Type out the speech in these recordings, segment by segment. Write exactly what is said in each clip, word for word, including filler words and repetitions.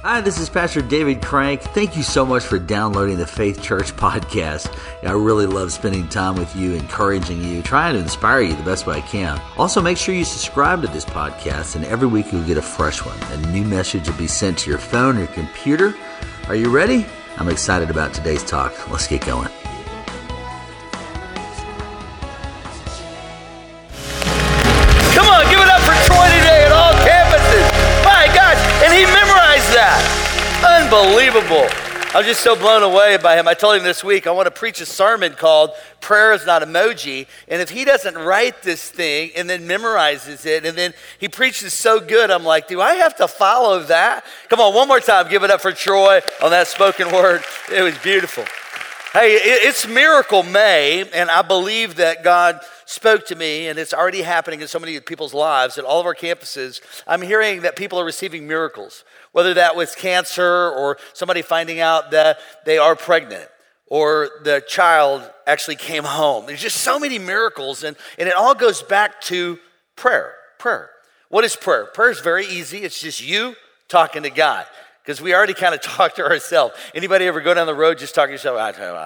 Hi, this is Pastor David Crank. Thank you so much for downloading the Faith Church podcast. I really love spending time with you, encouraging you, trying to inspire you the best way I can. Also, make sure you subscribe to this podcast, and every week you'll get a fresh one. A new message will be sent to your phone or your computer. Are you ready? I'm excited about today's talk. Let's get going. Come on, give it up for Troy today at all campuses. My gosh, and he memorized that. Unbelievable. I was just so blown away by him. I told him this week I want to preach a sermon called Prayer is Not Emoji. And if he doesn't write this thing and then memorizes it and then he preaches so good, I'm like, do I have to follow that? Come on, one more time. Give it up for Troy on that spoken word. It was beautiful. Hey, it's Miracle May, and I believe that God spoke to me, and it's already happening in so many people's lives at all of our campuses. I'm hearing that people are receiving miracles, whether that was cancer or somebody finding out that they are pregnant or the child actually came home. There's just so many miracles, and, and it all goes back to prayer, prayer. What is prayer? Prayer is very easy. It's just you talking to God. Because we already kind of talk to ourselves. Anybody ever go down the road just talk to yourself?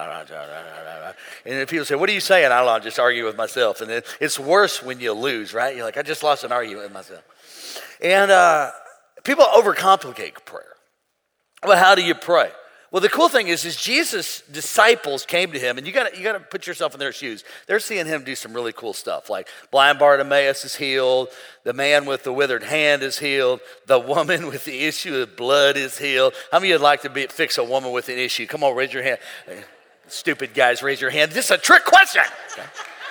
And then people say, what are you saying? I don't know, I'm just arguing with myself. And then it's worse when you lose, right? You're like, I just lost an argument with myself. And uh, people overcomplicate prayer. Well, how do you pray? Well, the cool thing is, is Jesus' disciples came to him, and you got you got to put yourself in their shoes. They're seeing him do some really cool stuff, like blind Bartimaeus is healed, the man with the withered hand is healed, the woman with the issue of blood is healed. How many of you'd like to be, fix a woman with an issue? Come on, raise your hand. Stupid guys, raise your hand. This is a trick question. Okay.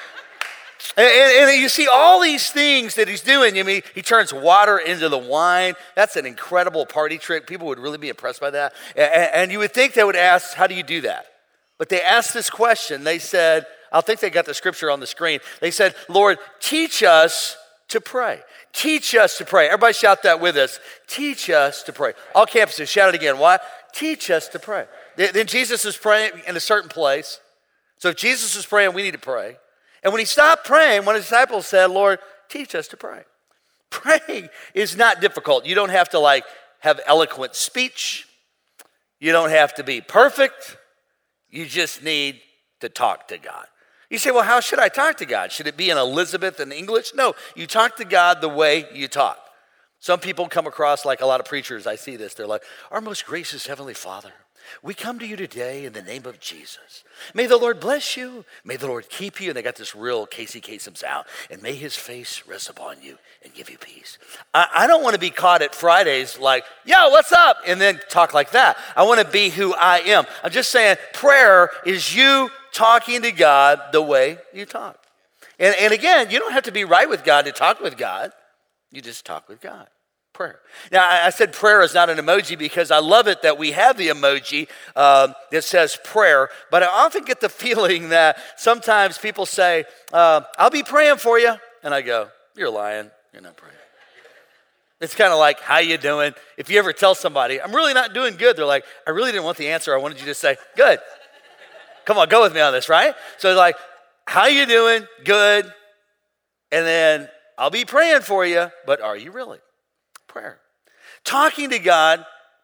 And, and, and you see all these things that he's doing. I mean, he turns water into the wine. That's an incredible party trick. People would really be impressed by that. And, and you would think they would ask, how do you do that? But they asked this question. They said, I think they got the scripture on the screen. They said, Lord, teach us to pray. Teach us to pray. Everybody shout that with us. Teach us to pray. All campuses, shout it again. Why? Teach us to pray. Then Jesus is praying in a certain place. So if Jesus is praying, we need to pray. And when he stopped praying, one of the disciples said, Lord, teach us to pray. Praying is not difficult. You don't have to like have eloquent speech. You don't have to be perfect. You just need to talk to God. You say, well, how should I talk to God? Should it be in Elizabethan English? No, you talk to God the way you talk. Some people come across like a lot of preachers. I see this. They're like, our most gracious Heavenly Father, we come to you today in the name of Jesus. May the Lord bless you. May the Lord keep you. And they got this real Casey Kasem sound. And may his face rest upon you and give you peace. I, I don't want to be caught at Fridays like, yo, what's up? And then talk like that. I want to be who I am. I'm just saying prayer is you talking to God the way you talk. And, and again, you don't have to be right with God to talk with God. You just talk with God. Prayer. Now, I said prayer is not an emoji because I love it that we have the emoji uh, that says prayer, but I often get the feeling that sometimes people say, uh, I'll be praying for you, and I go, you're lying, you're not praying. It's kind of like, how you doing? If you ever tell somebody, I'm really not doing good, they're like, I really didn't want the answer, I wanted you to say, good. Come on, go with me on this, right? So it's like, how you doing? Good. And then, I'll be praying for you, but are you really? Prayer. Talking to God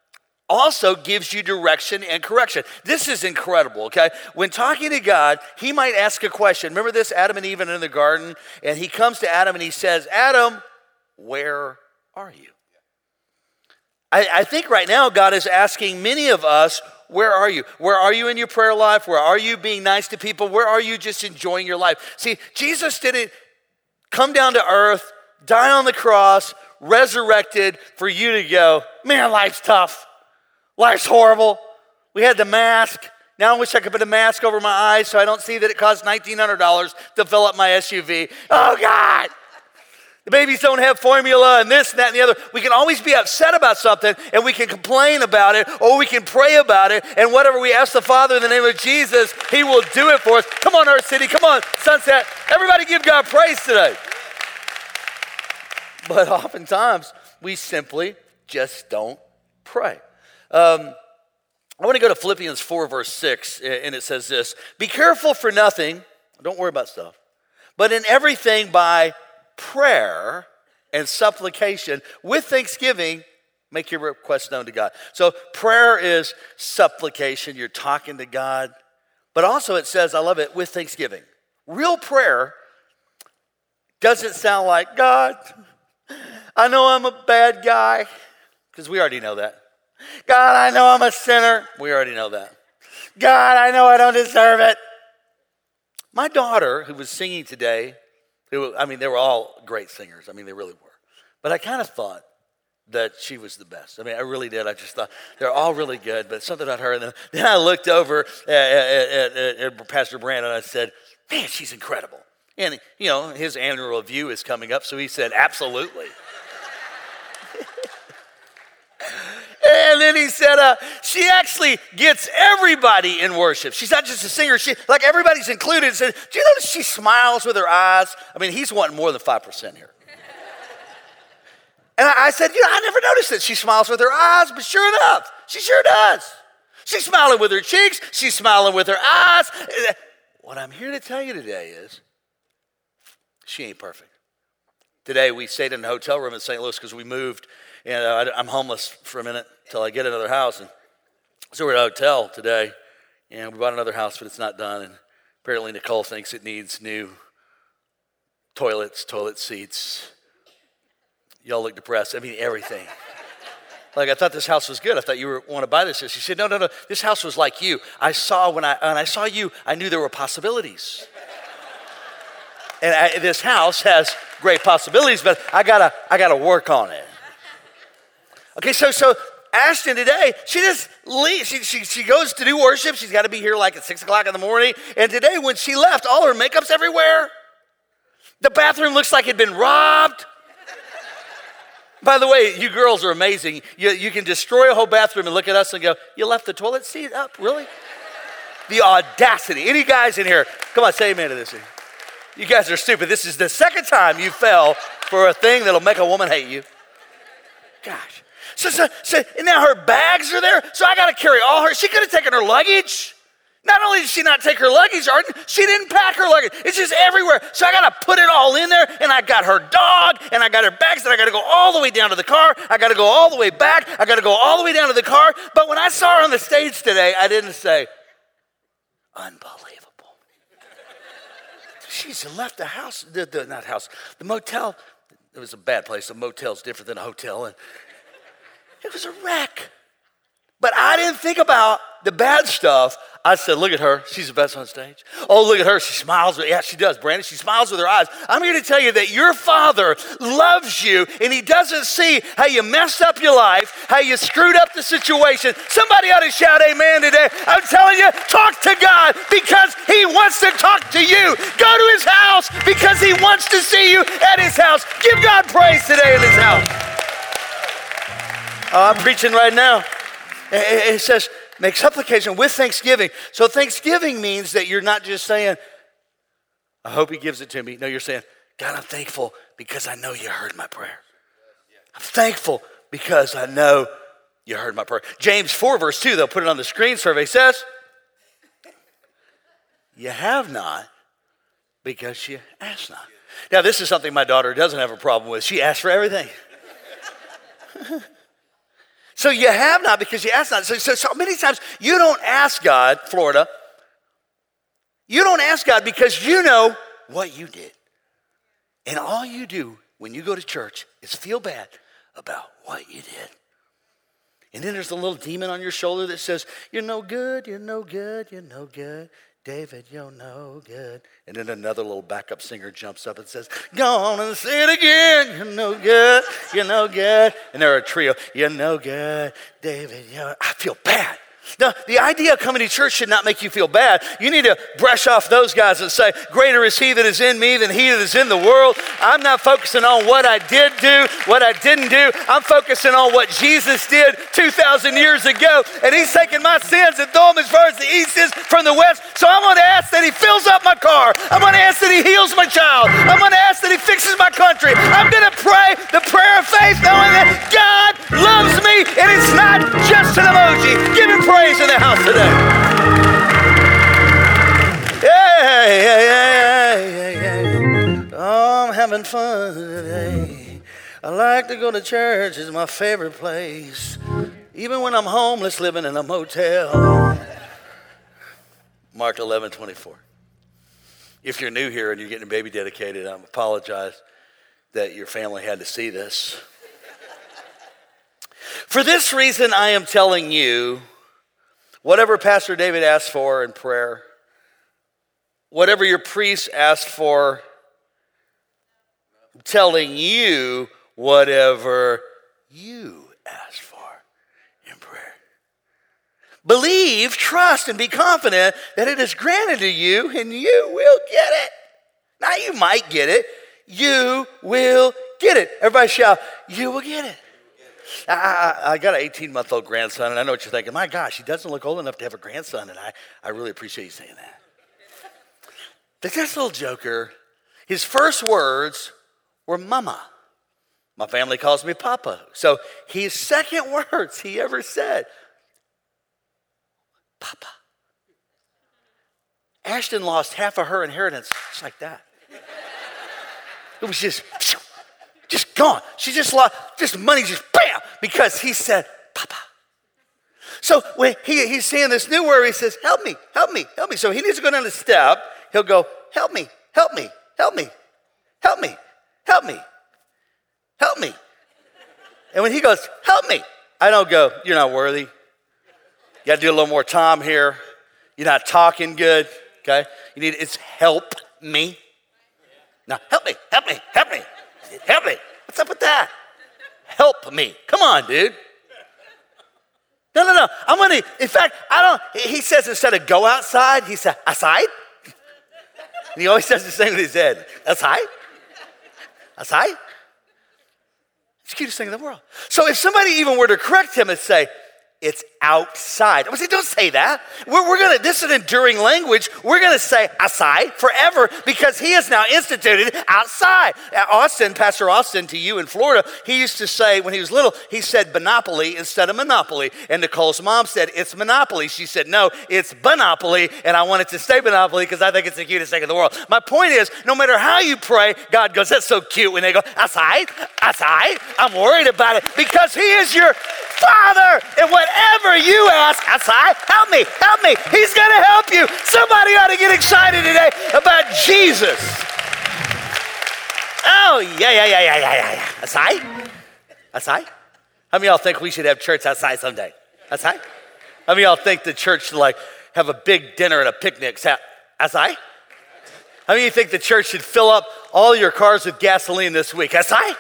also gives you direction and correction. This is incredible, okay? When talking to God, he might ask a question. Remember this, Adam and Eve in the garden? And he comes to Adam and he says, Adam, where are you? I, I think right now God is asking many of us, where are you? Where are you in your prayer life? Where are you being nice to people? Where are you just enjoying your life? See, Jesus didn't come down to earth, die on the cross, resurrected for you to go, man, life's tough. Life's horrible. We had the mask. Now I wish I could put a mask over my eyes so I don't see that it costs nineteen hundred dollars to fill up my S U V. Oh, God. The babies don't have formula and this and that and the other. We can always be upset about something and we can complain about it or we can pray about it. And whatever we ask the Father in the name of Jesus, he will do it for us. Come on, Earth City. Come on, Sunset. Everybody give God praise today. But oftentimes, we simply just don't pray. Um, I want to go to Philippians four, verse six, and it says this. Be careful for nothing. Don't worry about stuff. But in everything by prayer and supplication with thanksgiving, Make your request known to God. So prayer is supplication. You're talking to God. But also it says, I love it, with thanksgiving. Real prayer doesn't sound like, God, I know I'm a bad guy, because we already know that. God, I know I'm a sinner. We already know that. God, I know I don't deserve it. My daughter, who was singing today, who, I mean, they were all great singers. I mean, they really were. But I kind of thought that she was the best. I mean, I really did. I just thought they're all really good, but something about her. And then, then I looked over at, at, at, at Pastor Brandon and I said, man, she's incredible. And, you know, his annual review is coming up, so he said, absolutely. And then he said, uh, she actually gets everybody in worship. She's not just a singer. She, like everybody's included. Said, do you notice she smiles with her eyes? I mean, he's wanting more than five percent here. And I, I said, you know, I never noticed that she smiles with her eyes, but sure enough, she sure does. She's smiling with her cheeks. She's smiling with her eyes. What I'm here to tell you today is she ain't perfect. Today, we stayed in a hotel room in Saint Louis because we moved. And uh, I'm homeless for a minute until I get another house. And so we're at a hotel today, and we bought another house, but it's not done. And apparently Nicole thinks it needs new toilets, toilet seats. Y'all look depressed. I mean, everything. Like, I thought this house was good. I thought you were want to buy this. She said, no, no, no. This house was like you. I saw when I when I saw you, I knew there were possibilities. And I, this house has great possibilities, but I gotta I gotta work on it. Okay, so so Ashton today, she just leaves. She, she, she goes to do worship. She's got to be here like at six o'clock in the morning. And today when she left, all her makeup's everywhere. The bathroom looks like it'd been robbed. By the way, you girls are amazing. You, you can destroy a whole bathroom and look at us and go, you left the toilet seat up, really? The audacity. Any guys in here, come on, say amen to this. You guys are stupid. This is the second time you fell for a thing that'll make a woman hate you. Gosh. So, so, so and now her bags are there, so I got to carry all her. She could have taken her luggage. Not only did she not take her luggage, Arden, she didn't pack her luggage. It's just everywhere. So I got to put it all in there, and I got her dog, and I got her bags, and I got to go all the way down to the car. I got to go all the way back. I got to go all the way down to the car. But when I saw her on the stage today, I didn't say, unbelievable. She's left the house, the, the not house, the motel. It was a bad place. A motel's different than a hotel, and it was a wreck. But I didn't think about the bad stuff. I said, look at her. She's the best on stage. Oh, look at her. She smiles. Yeah, she does, Brandon. She smiles with her eyes. I'm here to tell you that your Father loves you, and he doesn't see how you messed up your life, how you screwed up the situation. Somebody ought to shout amen today. I'm telling you, talk to God because he wants to talk to you. Go to his house because he wants to see you at his house. Give God praise today in his house. Oh, I'm preaching right now. It says, make supplication with thanksgiving. So thanksgiving means that you're not just saying, I hope he gives it to me. No, you're saying, God, I'm thankful because I know you heard my prayer. I'm thankful because I know you heard my prayer. James four verse two, they'll put it on the screen, survey says, you have not because you ask not. Now, this is something my daughter doesn't have a problem with. She asks for everything. So you have not because you ask not. So, so, so many times you don't ask God, Florida, you don't ask God because you know what you did. And all you do when you go to church is feel bad about what you did. And then there's a little demon on your shoulder that says, you're no good, you're no good, you're no good. David, you're no good. And then another little backup singer jumps up and says, go on and say it again. You're no good. You're no good. And they're a trio. You're no good. David, you're, I feel bad. Now, the idea of coming to church should not make you feel bad. You need to brush off those guys and say, greater is he that is in me than he that is in the world. I'm not focusing on what I did do, what I didn't do. I'm focusing on what Jesus did two thousand years ago. And he's taken my sins and thrown them as far as the east is from the west. So I'm going to ask that he fills up my car. I'm going to ask that he heals my child. I'm going to ask that he fixes my country. I'm going to pray the prayer of faith knowing that God loves me and it's not just an emoji. Give him praise. Praise in the house today. Yeah, yeah, yeah, yeah, yeah. Oh, I'm having fun today. I like to go to church. It's my favorite place. Even when I'm homeless, living in a motel. Mark eleven twenty-four. If you're new here and you're getting a baby dedicated, I apologize that your family had to see this. For this reason, I am telling you, whatever Pastor David asked for in prayer, whatever your priest asked for, I'm telling you whatever you asked for in prayer. Believe, trust, and be confident that it is granted to you and you will get it. Now you might get it. You will get it. Everybody shout, you will get it. I, I, I got an eighteen-month-old grandson, and I know what you're thinking. My gosh, he doesn't look old enough to have a grandson, and I, I really appreciate you saying that. But this little joker, his first words were mama. My family calls me Papa. So his second words he ever said, Papa. Ashton lost half of her inheritance just like that. It was just, just gone. She just lost, just money just bam, because he said, Papa. So when he, he's saying this new word, he says, help me, help me, help me. So he needs to go down the step. He'll go, help me, help me, help me, help me, help me, help me. And when he goes, help me, I don't go, you're not worthy. You got to do a little more Tom here. You're not talking good, okay? You need, it's help me. Now, help me, help me, help me, help me. What's up with that? Help me. Come on, dude. No, no, no. I'm going to, in fact, I don't, he says instead of go outside, he said, outside? And he always does the same with his head. Outside? Outside? It's the cutest thing in the world. So if somebody even were to correct him and say, it's outside. I would say, don't say that. We're, we're going to, this is an enduring language. We're going to say outside forever because he has now instituted outside. Austin, Pastor Austin, to you in Florida, he used to say when he was little, he said Monopoly instead of Monopoly. And Nicole's mom said, it's Monopoly. She said, no, it's Monopoly. And I want it to stay Monopoly because I think it's the cutest thing in the world. My point is, no matter how you pray, God goes, that's so cute when they go, outside, outside. I'm worried about it because he is your Father. And whatever you ask, outside, help me, help me. He's going to help you. Somebody ought to get excited today about Jesus. Oh, yeah, yeah, yeah, yeah, yeah, yeah. Outside? Outside? How many of y'all think we should have church outside someday? Outside? How many of y'all think the church should like have a big dinner and a picnic outside? How many of you think the church should fill up all your cars with gasoline this week? Outside?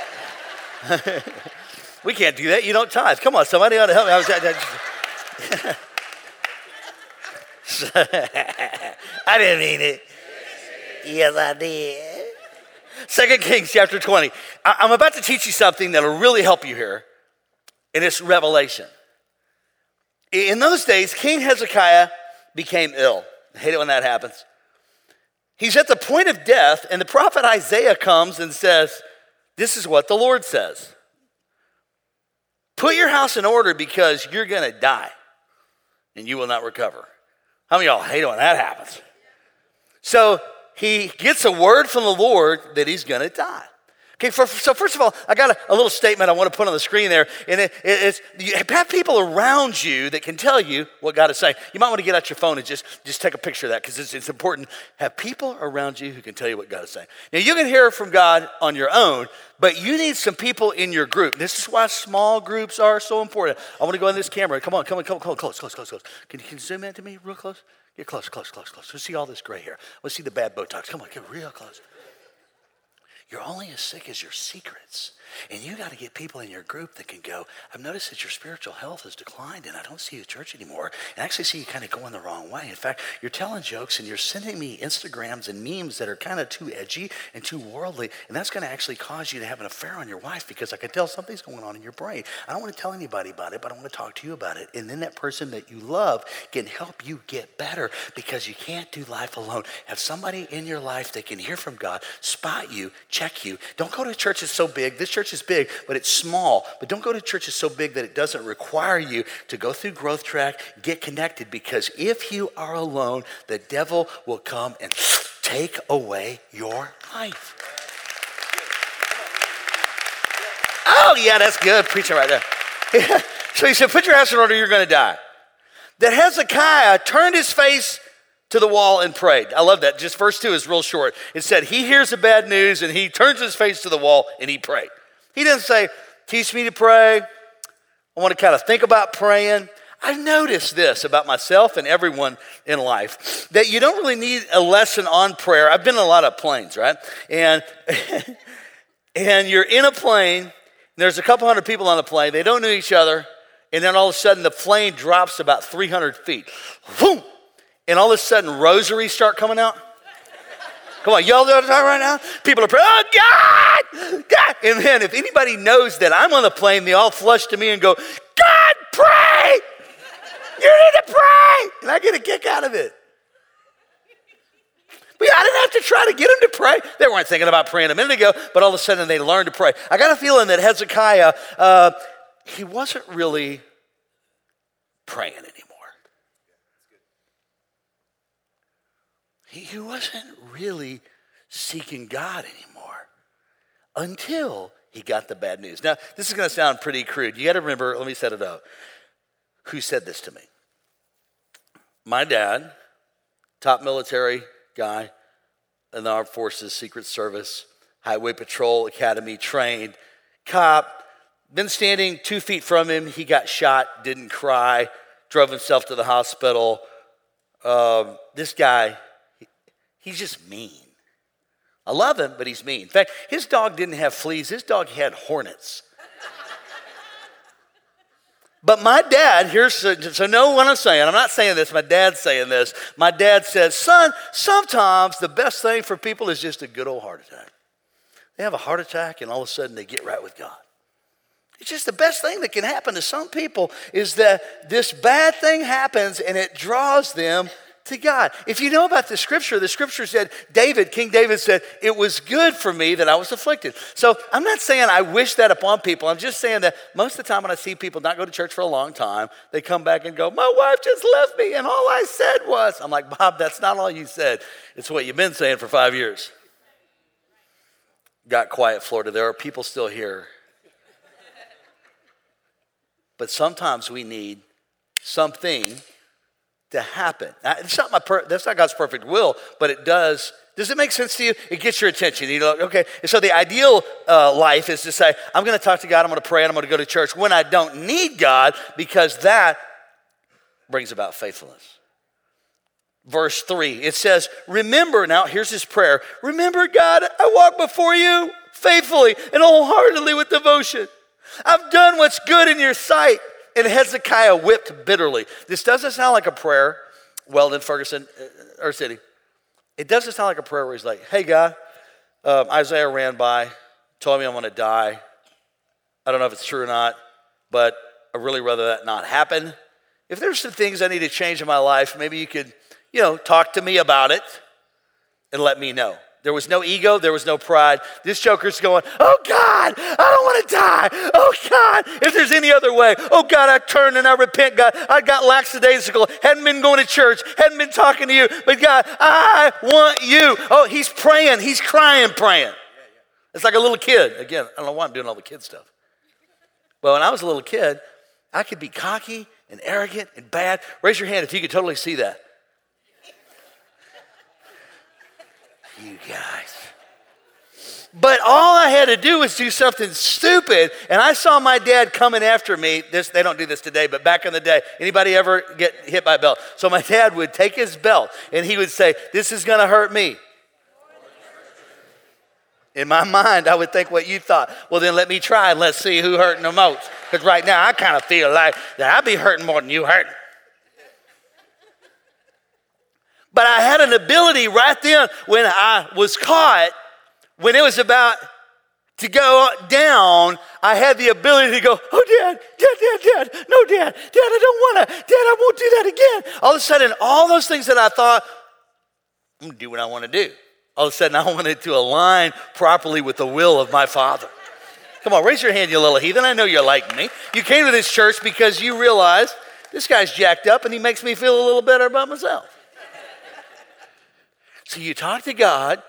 We can't do that. You don't tithe. Come on, somebody ought to help me. I, was, I, I, I didn't mean it. Yes, I did. Second Kings chapter twenty. I, I'm about to teach you something that'll really help you here, and it's revelation. In those days, King Hezekiah became ill. I hate it when that happens. He's at the point of death, and the prophet Isaiah comes and says, this is what the Lord says. Put your house in order because you're going to die and you will not recover. How many of y'all hate it when that happens? So he gets a word from the Lord that he's going to die. Okay, for, so first of all, I got a, a little statement I want to put on the screen there. And it, it, it's, you have people around you that can tell you what God is saying. You might want to get out your phone and just, just take a picture of that because it's, it's important. Have people around you who can tell you what God is saying. Now, you can hear from God on your own, but you need some people in your group. This is why small groups are so important. I want to go in this camera. Come on, come on, come on, come on, close, close, close, close. Can you, can you zoom in to me real close? Get close, close, close, close. Let's see all this gray hair. Let's see the bad Botox. Come on, get real close. You're only as sick as your secrets. And you got to get people in your group that can go, I've noticed that your spiritual health has declined and I don't see you at church anymore. And I actually see you kind of going the wrong way. In fact, you're telling jokes and you're sending me Instagrams and memes that are kind of too edgy and too worldly. And that's going to actually cause you to have an affair on your wife because I can tell something's going on in your brain. I don't want to tell anybody about it, but I want to talk to you about it. And then that person that you love can help you get better because you can't do life alone. Have somebody in your life that can hear from God, spot you, check you. Don't go to church that's so big. This church is big, but it's small. But don't go to churches so big that it doesn't require you to go through Growth Track, get connected, because if you are alone, the devil will come and take away your life. Oh, yeah, that's good. Preaching right there. So he said, put your house in order, you're going to die. That Hezekiah turned his face to the wall and prayed. I love that. Just verse two is real short. It said, he hears the bad news and he turns his face to the wall and he prayed. He didn't say, teach me to pray. I want to kind of think about praying. I've noticed this about myself and everyone in life, that you don't really need a lesson on prayer. I've been in a lot of planes, right? And, and you're in a plane, and there's a couple hundred people on the plane. They don't know each other. And then all of a sudden, the plane drops about three hundred feet. Boom! And all of a sudden, rosaries start coming out. Come on, y'all know what I'm talking right now? People are praying, oh, God! God! And then if anybody knows that I'm on the plane, they all flush to me and go, God, pray! You need to pray! And I get a kick out of it. But I didn't have to try to get them to pray. They weren't thinking about praying a minute ago, but all of a sudden they learned to pray. I got a feeling that Hezekiah, uh, he wasn't really praying anymore. He, he wasn't really seeking God anymore until he got the bad news. Now, this is going to sound pretty crude. You got to remember, let me set it up. Who said this to me? My dad, top military guy in the Armed Forces, Secret Service, Highway Patrol Academy, trained, cop, been standing two feet from him. He got shot, didn't cry, drove himself to the hospital. Um, this guy, he, he's just mean. I love him, but he's mean. In fact, his dog didn't have fleas. His dog had hornets. But my dad, here's, so know what I'm saying. I'm not saying this, my dad's saying this. My dad says, son, sometimes the best thing for people is just a good old heart attack. They have a heart attack and all of a sudden they get right with God. It's just the best thing that can happen to some people is that this bad thing happens and it draws them to God. If you know about the scripture, the scripture said, David, King David said, it was good for me that I was afflicted. So I'm not saying I wish that upon people. I'm just saying that most of the time when I see people not go to church for a long time, they come back and go, my wife just left me and all I said was, I'm like, Bob, that's not all you said. It's what you've been saying for five years. Got quiet, Florida. There are people still here. But sometimes we need something to happen. Now, it's not my per- that's not God's perfect will, but it does. Does it make sense to you? It gets your attention. You know, okay. And so the ideal uh, life is to say, I'm going to talk to God, I'm going to pray, and I'm going to go to church when I don't need God, because that brings about faithfulness. Verse three, it says, remember, now here's his prayer. Remember, God, I walk before you faithfully and wholeheartedly with devotion. I've done what's good in your sight. And Hezekiah wept bitterly. This doesn't sound like a prayer, Weldon, Ferguson, or City. It doesn't sound like a prayer where he's like, hey, God, um, Isaiah ran by, told me I'm going to die. I don't know if it's true or not, but I'd really rather that not happen. If there's some things I need to change in my life, maybe you could, you know, talk to me about it and let me know. There was no ego. There was no pride. This joker's going, oh, God, I don't want to die. Oh, God, if there's any other way. Oh, God, I turn and I repent, God. I got lackadaisical, hadn't been going to church, hadn't been talking to you. But, God, I want you. Oh, he's praying. He's crying, praying. It's like a little kid. Again, I don't know why I'm doing all the kid stuff. But when I was a little kid, I could be cocky and arrogant and bad. Raise your hand if you could totally see that. You guys. But all I had to do was do something stupid, and I saw my dad coming after me. This, they don't do this today, but back in the day, anybody ever get hit by a belt? So my dad would take his belt, and he would say, this is going to hurt me. In my mind, I would think what you thought. Well, then let me try, and let's see who hurting the most. Because right now, I kind of feel like that I'd be hurting more than you hurting. But I had an ability right then when I was caught, when it was about to go down, I had the ability to go, oh, Dad, Dad, Dad, Dad, no, Dad, Dad, I don't want to, Dad, I won't do that again. All of a sudden, all those things that I thought, I'm going to do what I want to do. All of a sudden, I wanted to align properly with the will of my Father. Come on, raise your hand, you little heathen. I know you're like me. You came to this church because you realized this guy's jacked up and he makes me feel a little better about myself. So you talk to God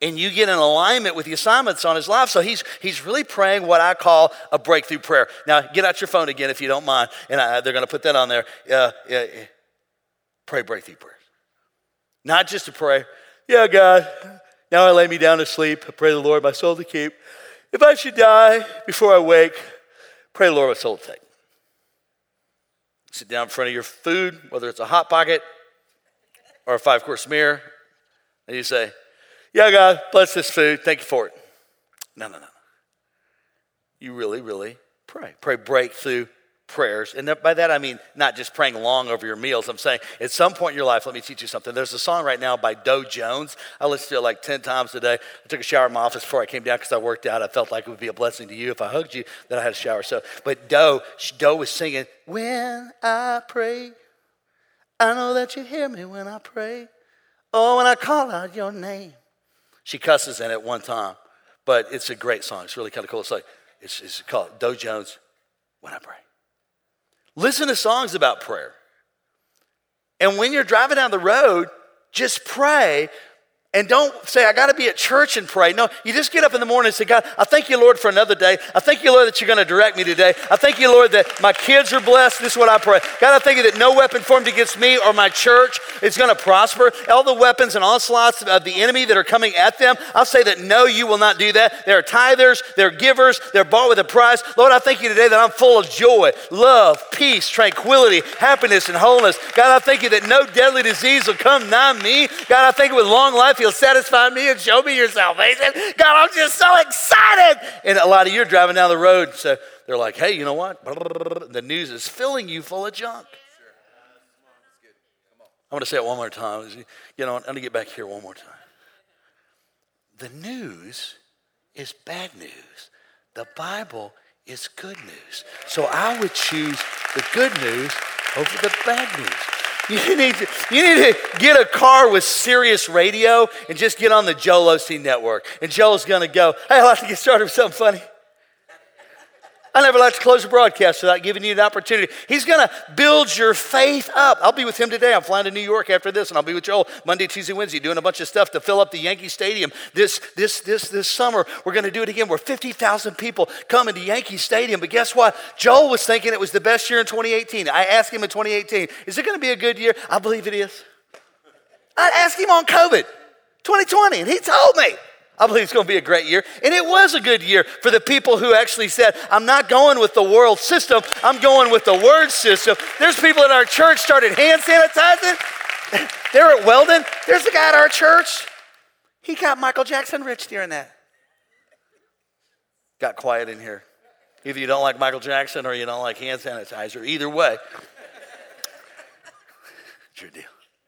and you get in alignment with the assignments on his life. So he's he's really praying what I call a breakthrough prayer. Now, get out your phone again if you don't mind, and I, they're going to put that on there. Uh, uh, pray breakthrough prayers. Not just to pray, yeah, God, now I lay me down to sleep. I pray the Lord my soul to keep. If I should die before I wake, pray the Lord my soul to take. Sit down in front of your food, whether it's a Hot Pocket or a five-course meal, and you say, yeah, God, bless this food. Thank you for it. No, no, no. You really, really pray. Pray breakthrough prayers. And by that, I mean not just praying long over your meals. I'm saying at some point in your life, let me teach you something. There's a song right now by Doe Jones. I listen to it like ten times a day. I took a shower in my office before I came down because I worked out. I felt like it would be a blessing to you if I hugged you that I had a shower. So, but Doe, Doe was singing, when I pray, I know that you hear me when I pray. Oh, when I call out your name. She cusses in it one time, but it's a great song. It's really kind of cool. It's like, it's, it's called Doe Jones, When I Pray. Listen to songs about prayer. And when you're driving down the road, just pray. And don't say, I got to be at church and pray. No, you just get up in the morning and say, God, I thank you, Lord, for another day. I thank you, Lord, that you're going to direct me today. I thank you, Lord, that my kids are blessed. This is what I pray. God, I thank you that no weapon formed against me or my church is going to prosper. All the weapons and onslaughts of the enemy that are coming at them, I'll say that no, you will not do that. They're tithers, they're givers, they're bought with a price. Lord, I thank you today that I'm full of joy, love, peace, tranquility, happiness, and wholeness. God, I thank you that no deadly disease will come nigh me. God, I thank you with long life, you'll satisfy me and show me your salvation. God, I'm just so excited. And a lot of you are driving down the road, so they're like, hey, you know what? The news is filling you full of junk. I'm going to say it one more time. You know, I'm going to get back here one more time. The news is bad news. The Bible is good news. So I would choose the good news over the bad news. You need to, you need to get a car with Sirius radio and just get on the Joel Osteen network. And Joel's going to go, hey, I'd like to get started with something funny. I never like to close a broadcast without giving you an opportunity. He's going to build your faith up. I'll be with him today. I'm flying to New York after this, and I'll be with Joel Monday, Tuesday, Wednesday, doing a bunch of stuff to fill up the Yankee Stadium. This this this this summer, we're going to do it again. Where fifty thousand people come into Yankee Stadium. But guess what? Joel was thinking it was the best year in twenty eighteen. I asked him in twenty eighteen, is it going to be a good year? I believe it is. I asked him on COVID, twenty twenty, and he told me. I believe it's going to be a great year. And it was a good year for the people who actually said, I'm not going with the world system, I'm going with the word system. There's people in our church started hand sanitizing. They're at Weldon. There's a guy at our church. He got Michael Jackson rich during that. Got quiet in here. Either you don't like Michael Jackson or you don't like hand sanitizer. Either way. It's your deal.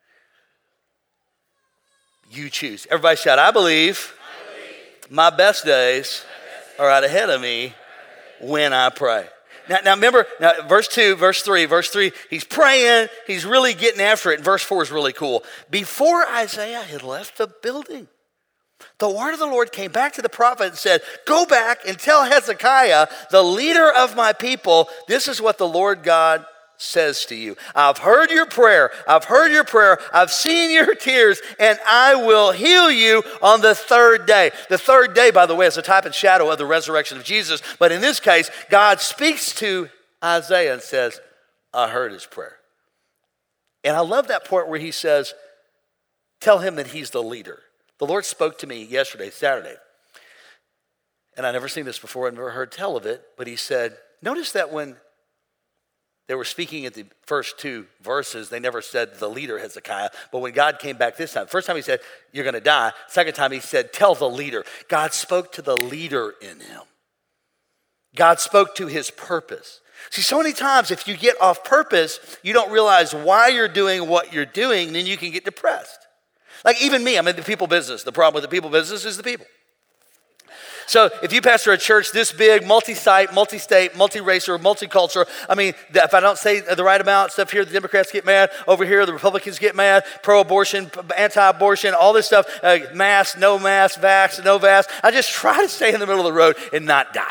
You choose. Everybody shout, I believe. My best days are out ahead of me when I pray. Now, now remember, now verse two, verse three, verse three, he's praying, he's really getting after it. And verse four is really cool. Before Isaiah had left the building, the word of the Lord came back to the prophet and said, go back and tell Hezekiah, the leader of my people, this is what the Lord God says to you. I've heard your prayer. I've heard your prayer. I've seen your tears, and I will heal you on the third day. The third day, by the way, is a type and shadow of the resurrection of Jesus. But in this case, God speaks to Isaiah and says, I heard his prayer. And I love that part where he says, tell him that he's the leader. The Lord spoke to me yesterday, Saturday. And I never seen this before. I never heard tell of it. But he said, notice that when they were speaking at the first two verses, they never said the leader Hezekiah. But when God came back this time, first time he said, you're going to die. Second time he said, tell the leader. God spoke to the leader in him. God spoke to his purpose. See, so many times if you get off purpose, you don't realize why you're doing what you're doing, then you can get depressed. Like even me, I'm in the people business. The problem with the people business is the people. So if you pastor a church this big, multi-site, multi-state, multi-race, or multicultural, I mean, if I don't say the right amount, stuff here, the Democrats get mad. Over here, the Republicans get mad. Pro-abortion, anti-abortion, all this stuff. Uh, mask, no mask, vax, no vax. I just try to stay in the middle of the road and not die.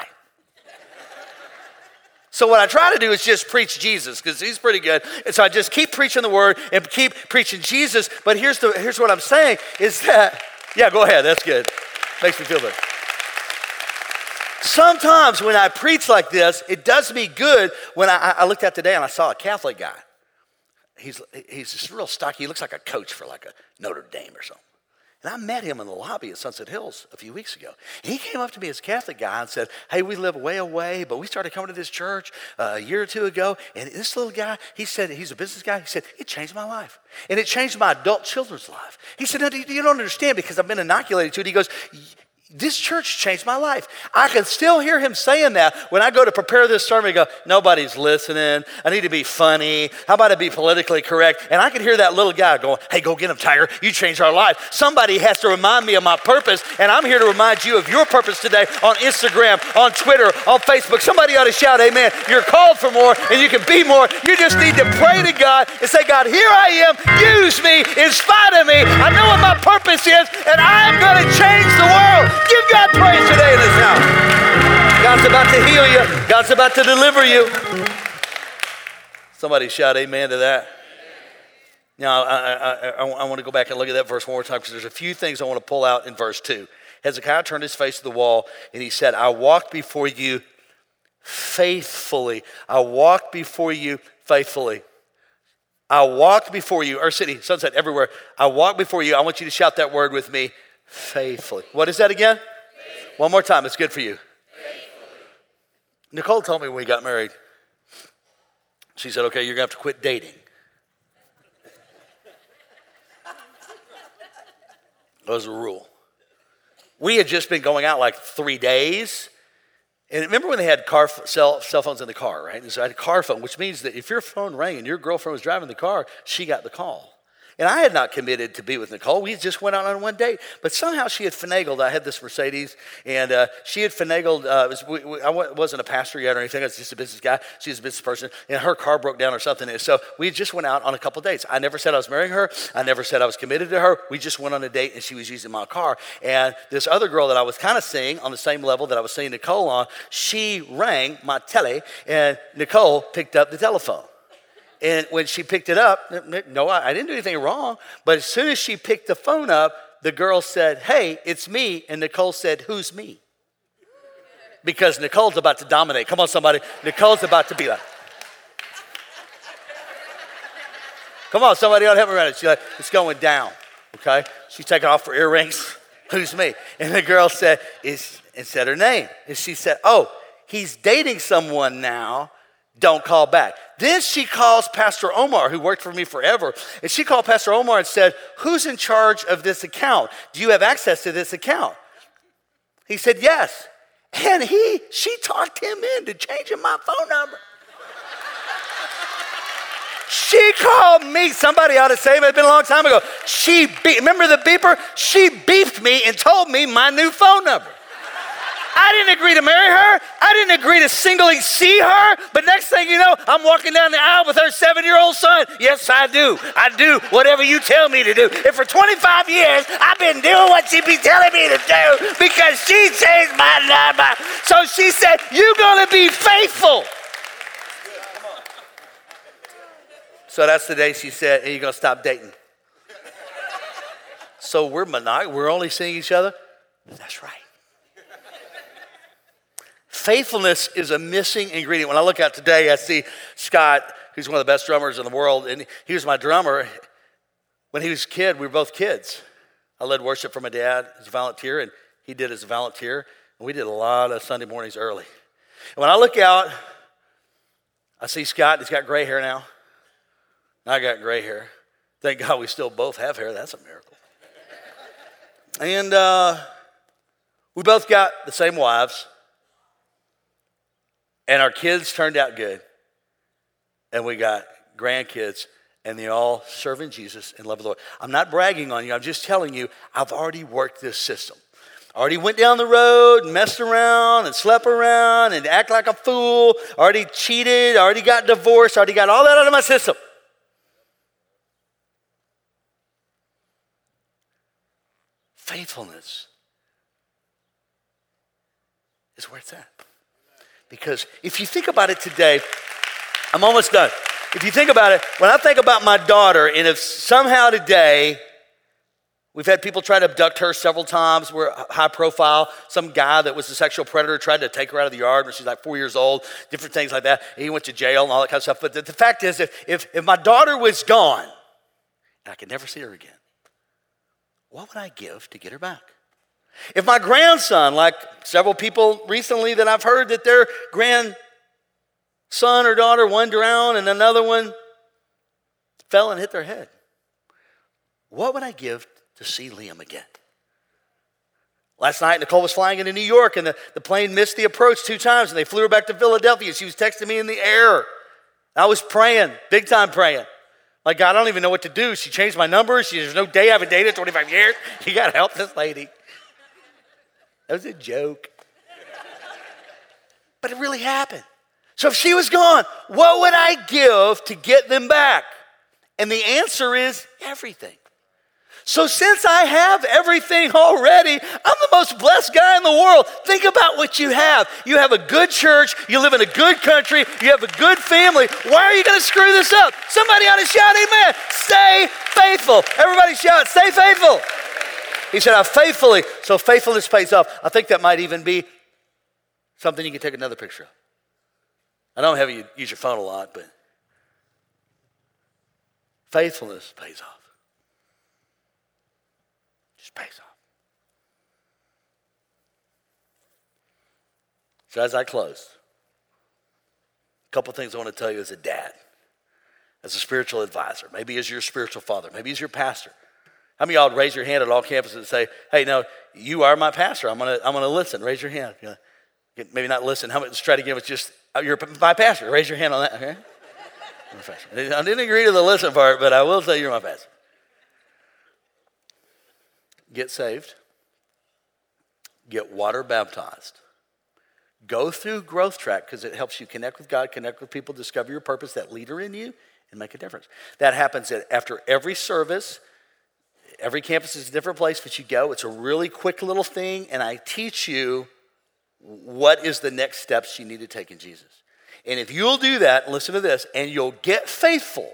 So what I try to do is just preach Jesus because he's pretty good. And so I just keep preaching the word and keep preaching Jesus. But here's the here's what I'm saying is that Yeah, go ahead. That's good. Makes me feel better. Sometimes when I preach like this, it does me good when I, I looked out today and I saw a Catholic guy. He's, he's just real stocky. He looks like a coach for like a Notre Dame or something. And I met him in the lobby at Sunset Hills a few weeks ago. And he came up to me as a Catholic guy and said, hey, we live way away, but we started coming to this church uh, a year or two ago. And this little guy, he said, he's a business guy. He said, it changed my life. And it changed my adult children's life. He said, no, you don't understand because I've been inoculated to it. He goes, this church changed my life. I can still hear him saying that when I go to prepare this sermon. I go, nobody's listening. I need to be funny. How about it be politically correct? And I can hear that little guy going, hey, go get him, Tiger. You changed our life. Somebody has to remind me of my purpose, and I'm here to remind you of your purpose today on Instagram, on Twitter, on Facebook. Somebody ought to shout, amen. You're called for more, and you can be more. You just need to pray to God and say, God, here I am. Use me in spite of me. I know what my purpose is, and I'm going to change the world. Give God praise today in this house. God's about to heal you. God's about to deliver you. Somebody shout amen to that. Now, I, I, I, I want to go back and look at that verse one more time because there's a few things I want to pull out in verse two. Hezekiah turned his face to the wall and he said, I walked before you faithfully. I walked before you faithfully. I walked before you, our city, Sunset, everywhere. I walked before you. I want you to shout that word with me. Faithfully. What is that again? Faithfully. One more time. It's good for you. Faithfully. Nicole told me when we got married, she said, okay, you're going to have to quit dating. That was a rule. We had just been going out like three days. And remember when they had car cell, cell phones in the car, right? And so I had a car phone, which means that if your phone rang and your girlfriend was driving the car, she got the call. And I had not committed to be with Nicole. We just went out on one date. But somehow she had finagled. I had this Mercedes, and uh, she had finagled. Uh, it was, we, we, I wasn't a pastor yet or anything. I was just a business guy. She was a business person. And her car broke down or something. And so we just went out on a couple dates. I never said I was marrying her. I never said I was committed to her. We just went on a date, and she was using my car. And this other girl that I was kind of seeing on the same level that I was seeing Nicole on, she rang my telly, and Nicole picked up the telephone. And when she picked it up, no, I didn't do anything wrong. But as soon as she picked the phone up, the girl said, hey, it's me. And Nicole said, who's me? Because Nicole's about to dominate. Come on, somebody. Nicole's about to be like. Come on, somebody ought to help me around it. She's like, it's going down, okay? She's taking off her earrings. Who's me? And the girl said, is, and said her name. And she said, oh, he's dating someone now. Don't call back. Then she calls Pastor Omar, who worked for me forever. And she called Pastor Omar and said, who's in charge of this account? Do you have access to this account? He said, yes. And he, she talked him into changing my phone number. She called me. Somebody ought to say it. It's been a long time ago. She beep, remember the beeper? She beeped me and told me my new phone number. I didn't agree to marry her. I didn't agree to singly see her. But next thing you know, I'm walking down the aisle with her seven-year-old son. Yes, I do. I do whatever you tell me to do. And for twenty-five years, I've been doing what she be telling me to do because she changed my number. So she said, you're going to be faithful. So that's the day she said, and you're going to stop dating. So we're monog- We're only seeing each other? That's right. Faithfulness is a missing ingredient. When I look out today, I see Scott, who's one of the best drummers in the world, and he was my drummer. When he was a kid, we were both kids. I led worship for my dad as a volunteer, and he did as a volunteer. And we did a lot of Sunday mornings early. And when I look out, I see Scott. He's got gray hair now. I got gray hair. Thank God we still both have hair. That's a miracle. And uh, we both got the same wives. And our kids turned out good. And we got grandkids, and they're all serving Jesus and love the Lord. I'm not bragging on you. I'm just telling you, I've already worked this system. Already went down the road and messed around and slept around and act like a fool. Already cheated. Already got divorced. Already got all that out of my system. Faithfulness is where it's at. Because if you think about it today, I'm almost done. If you think about it, when I think about my daughter, and if somehow today We've had people try to abduct her several times. We're high profile. Some guy that was a sexual predator tried to take her out of the yard when she's like four years old, different things like that. He went to jail and all that kind of stuff. But the, the fact is, if, if, if my daughter was gone and I could never see her again, what would I give to get her back? If my grandson, like several people recently that I've heard that their grandson or daughter, one drowned and another one fell and hit their head, what would I give to see Liam again? Last night, Nicole was flying into New York, and the, the plane missed the approach two times, and they flew her back to Philadelphia. She was texting me in the air. I was praying, big time praying. Like, God, I don't even know what to do. She changed my number. She, there's no day I haven't dated twenty-five years. You got to help this lady. That was a joke. But it really happened. So if she was gone, what would I give to get them back? And the answer is everything. So since I have everything already, I'm the most blessed guy in the world. Think about what you have. You have a good church. You live in a good country. You have a good family. Why are you going to screw this up? Somebody ought to shout amen. Stay faithful. Everybody shout, stay faithful. He said, I faithfully. So faithfulness pays off. I think that might even be something you can take another picture of. I don't have you use your phone a lot, but faithfulness pays off. Just pays off. So as I close, a couple things I want to tell you as a dad, as a spiritual advisor, maybe as your spiritual father, maybe as your pastor. How many of y'all would raise your hand at all campuses and say, hey, no, you are my pastor. I'm going to I'm gonna listen. Raise your hand. You know, maybe not listen. How about, let's try to give it just, you're my pastor. Raise your hand on that, okay? I didn't agree to the listen part, but I will say you're my pastor. Get saved. Get water baptized. Go through Growth Track because it helps you connect with God, connect with people, discover your purpose, that leader in you, and make a difference. That happens at, after every service. Every campus is a different place, but you go. It's a really quick little thing, and I teach you what is the next steps you need to take in Jesus. And if you'll do that, listen to this, and you'll get faithful.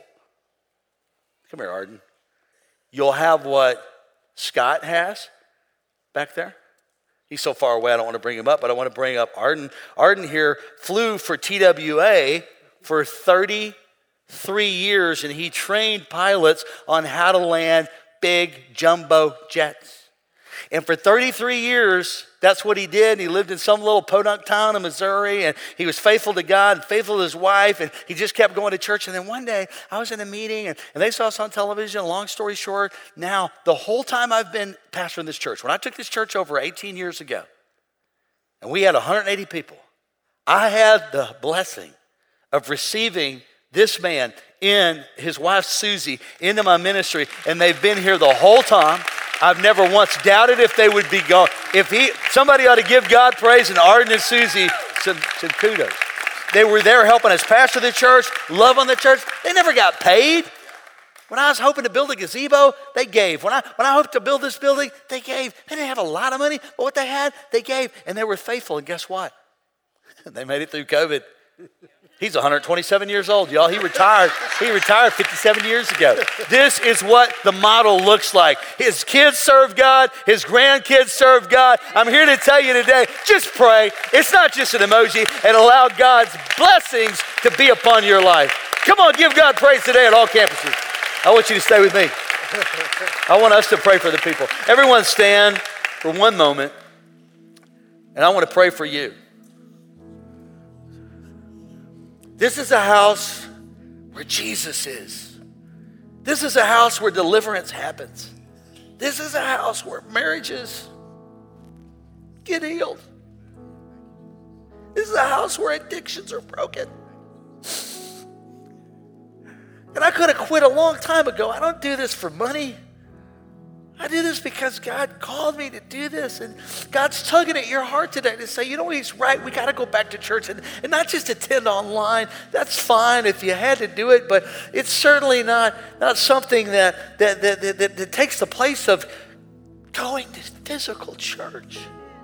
Come here, Arden. You'll have what Scott has back there. He's so far away, I don't want to bring him up, but I want to bring up Arden. Arden here flew for T W A for thirty-three years, and he trained pilots on how to land big jumbo jets. And for thirty-three years, that's what he did. He lived in some little podunk town in Missouri, and he was faithful to God and faithful to his wife, and he just kept going to church. And then one day, I was in a meeting, and, and they saw us on television. Long story short, now, the whole time I've been pastoring this church, when I took this church over eighteen years ago, and we had one hundred eighty people, I had the blessing of receiving this man and his wife, Susie, into my ministry, and they've been here the whole time. I've never once doubted if they would be gone. If he, somebody ought to give God praise, and Arden and Susie some, some kudos. They were there helping us pastor the church, love on the church. They never got paid. When I was hoping to build a gazebo, they gave. When I when I hoped to build this building, they gave. They didn't have a lot of money, but what they had, they gave, and they were faithful. And guess what? They made it through COVID. He's one hundred twenty-seven years old, y'all. He retired. He retired fifty-seven years ago. This is what the model looks like. His kids serve God. His grandkids serve God. I'm here to tell you today, just pray. It's not just an emoji. And allow God's blessings to be upon your life. Come on, give God praise today at all campuses. I want you to stay with me. I want us to pray for the people. Everyone stand for one moment. And I want to pray for you. This is a house where Jesus is. This is a house where deliverance happens. This is a house where marriages get healed. This is a house where addictions are broken. And I could have quit a long time ago. I don't do this for money. I do this because God called me to do this. And God's tugging at your heart today to say, you know, he's right. We got to go back to church and, and not just attend online. That's fine if you had to do it, but it's certainly not, not something that, that, that, that, that, that takes the place of going to physical church.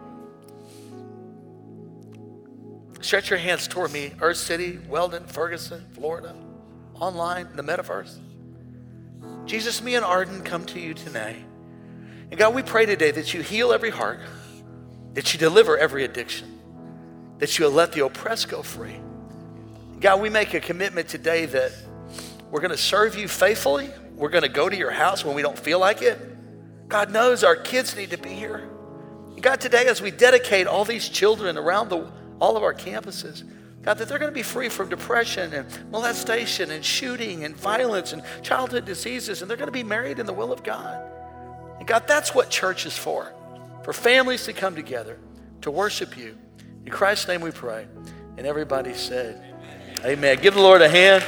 Stretch your hands toward me. Earth City, Weldon, Ferguson, Florida, online, the metaverse. Jesus, me and Arden come to you tonight. And God, we pray today that you heal every heart, that you deliver every addiction, that you'll let the oppressed go free. God, we make a commitment today that we're going to serve you faithfully. We're going to go to your house when we don't feel like it. God knows our kids need to be here. And God, today as we dedicate all these children around the, all of our campuses, God, that they're going to be free from depression and molestation and shooting and violence and childhood diseases, and they're going to be married in the will of God. And God, that's what church is for, for families to come together to worship you. In Christ's name we pray. And everybody said, amen. Give the Lord a hand.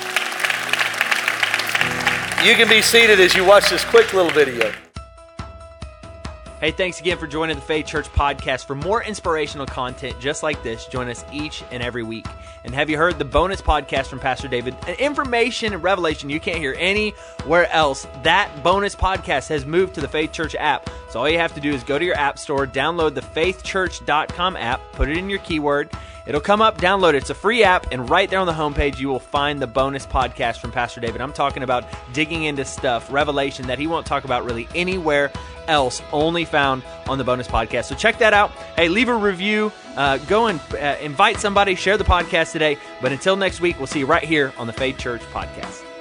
You can be seated as you watch this quick little video. Hey, thanks again for joining the Faith Church Podcast. For more inspirational content just like this, join us each and every week. And have you heard the bonus podcast from Pastor David? An information and revelation you can't hear anywhere else. That bonus podcast has moved to the Faith Church app. So all you have to do is go to your app store, download the faith church dot com app, put it in your keyword. It'll come up, download it. It's a free app, and right there on the homepage, you will find the bonus podcast from Pastor David. I'm talking about digging into stuff, revelation that he won't talk about really anywhere else, only found on the bonus podcast. So check that out. Hey, leave a review. Uh, go and uh, invite somebody, share the podcast today. But until next week, we'll see you right here on the Faith Church Podcast.